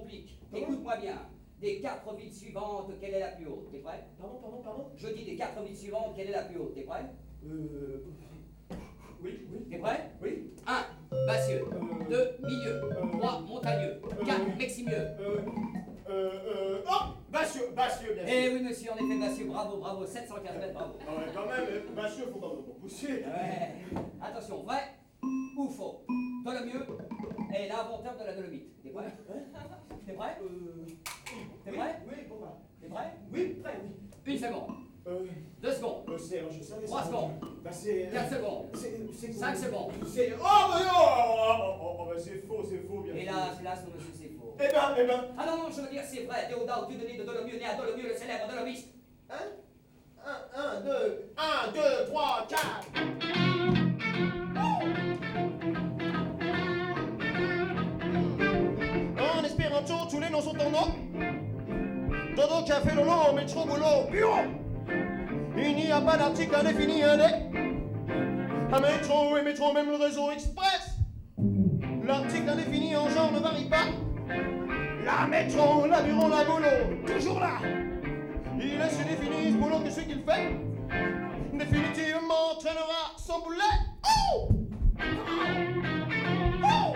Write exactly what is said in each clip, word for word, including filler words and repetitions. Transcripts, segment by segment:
complique. Écoute-moi bien. Des quatre villes suivantes, quelle est la plus haute? T'es prêt? Pardon, pardon, pardon? Je dis des quatre villes suivantes, quelle est la plus haute? T'es prêt? Euh... Oui, oui. T'es prêt? Oui. un. Bassieux. Euh... deux. Milieu. Euh... trois. Montagneux. Euh... quatre. Meximieux. Euh... Euh... euh... Oh! Bassieux, Bassieux, bien sûr. Eh oui, monsieur, en effet, Bassieux, bravo, bravo. sept cent quinze mètres, bravo. Ah ouais, quand même, euh, Bassieux, faut pas me pousser. Ouais. Attention, vrai ou faux? Dolomieu est l'inventeur de la dolomite. T'es prêt? T'es prêt? Euh... T'es oui, prêt? Oui, bon bah. T'es prêt? Oui, prêt, oui. Une seconde. Euh... Deux secondes. Euh, c'est... Je savais... Trois ça. secondes. Bah c'est... Quatre secondes. C'est... c'est... Cinq secondes. C'est... Oh, bah non! Oh, oh, oh, oh, bah c'est faux, c'est faux, bien sûr. Hélas, hélas, non, monsieur, c'est faux. Eh ben, eh ben... Ah non, non, je veux dire, c'est vrai. Théodore Dieudonné de Dolomieu, né à Dolomieu, le célèbre dolomiste. Hein? Un, un, deux... Un, deux, trois, quatre... En espéranto, tous les noms sont en nom. Dodo, café, lolo, métro, boulot, bureau. Il n'y a pas d'article indéfini, un Un métro et métro, même le réseau express. L'article indéfini en genre ne varie pas. La métro, la bureau, la boulot, toujours là. Il est si défini ce boulot que ce qu'il fait définitivement traînera son boulet. Oh! Oh!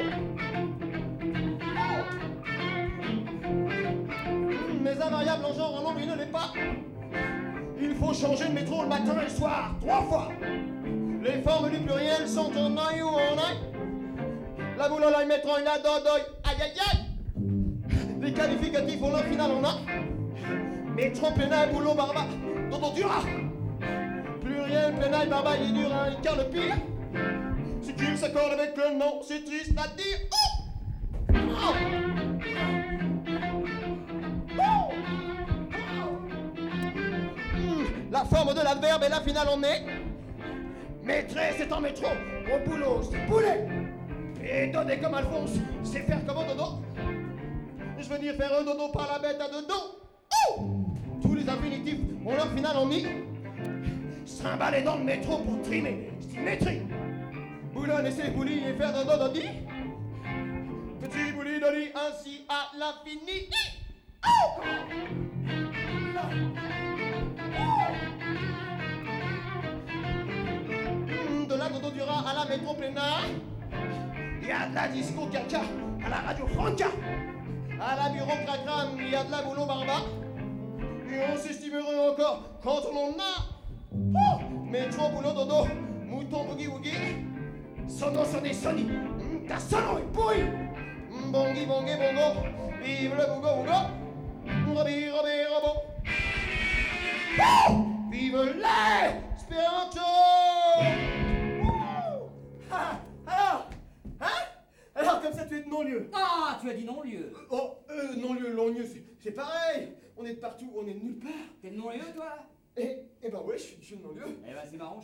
Mais invariable en genre, en nombre, il ne l'est pas. Il faut changer de métro le matin et le soir, trois fois. Les formes du pluriel sont en oeil ou en oeil. La boule, l'oeil, métro, la dodoy, aïe aïe aïe. Les qualificatifs, on leur final, on a. Métro, plénaille, boulot, barba, dodo, dura. Pluriel, plénaille, barba, il est dur, hein, il car le pire. Si tu s'accorde avec le nom, c'est triste à dire. Oh! Oh! Oh! La forme de l'adverbe et la finale en est. Maîtresse c'est en métro, au boulot c'est poulet. Et donner comme Alphonse, c'est faire comme un dodo. Je veux dire faire un dodo par la bête à dodo. Oh! Tous les infinitifs ont leur finale en mi. S'imballer dans le métro pour trimer, symétrie. Boulonner ses boulis et faire d'un dododi. Petit bouli dodi ainsi à l'infini. Oh! De la dodo dura à la métro plénard. Il y a de la disco caca à la radio franca. À la bureau cracram, il y a de la boulot barba. Et on s'estime heureux encore quand on en a. Oh! Métro, boulot, dodo, mouton, boogie, woogie. Sono, sonné, soni, mm, ta sono est pourri. Mm, bongi, bongi, bongo, vive le bougo, bougo. Robi, robi, robo. Oh! Vive l'espéranto! Ah! Alors? Hein? Alors, comme ça, tu es de non-lieu. Ah, tu as dit non-lieu. Oh, euh, non-lieu, non-lieu, c'est, c'est pareil. On est de partout, on est de nulle part. T'es de non-lieu, toi? Eh, eh ben ouais, je suis, je suis de non-lieu. Eh ben, c'est marrant.